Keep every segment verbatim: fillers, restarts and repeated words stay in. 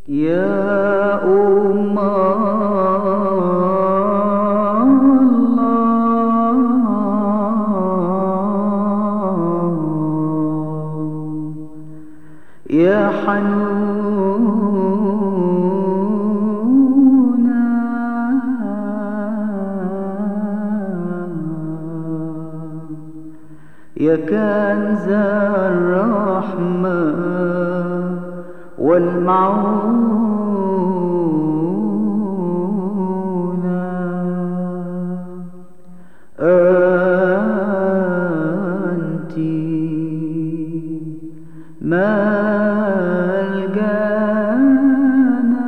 يا أم الله يا حنونة يا كنز الرحمة والمعونة أنت ملجأنا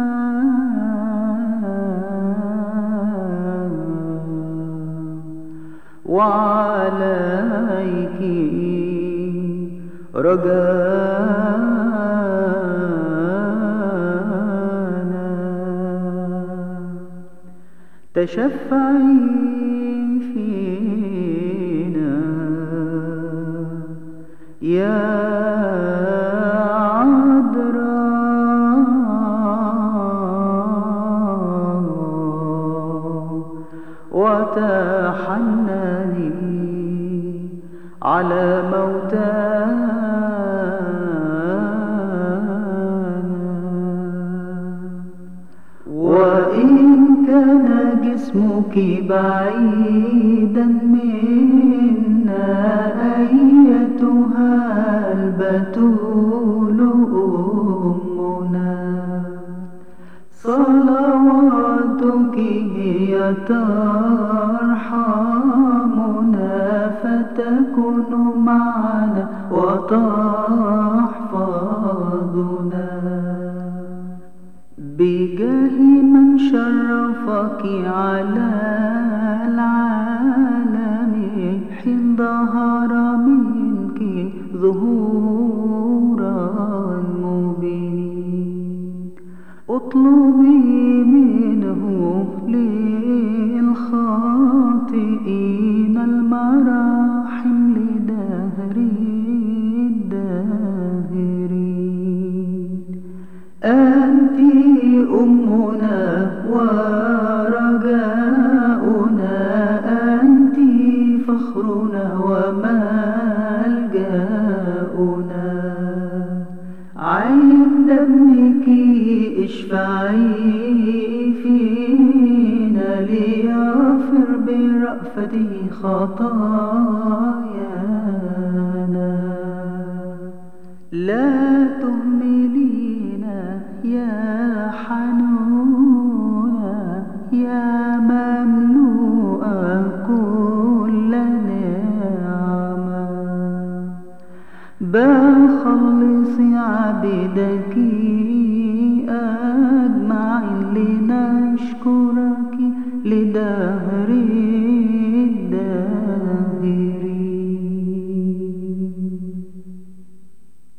وعليك رجانا تشفعي فينا يا عذراء وتحنني على موتانا وإن كان جسمك بعيدا منا أيتها البتول أمنا صلواتك هي ترحمنا فتكون معنا وتحفظنا بجاه من شرفك على العالم حين ظهر منك ظهورا مبين اطلبي منه للخاطئين المراحم لدهر الداهرين أنت أمنا ورجاؤنا أنت فخرنا وملجأنا عند ابنك اشفعي فينا ليغفر برأفته خطايانا لا تهملينا يا حنونة يا مملوءة كل نعمة بل خلصي عبدك أجمعين لنشكرك لدهر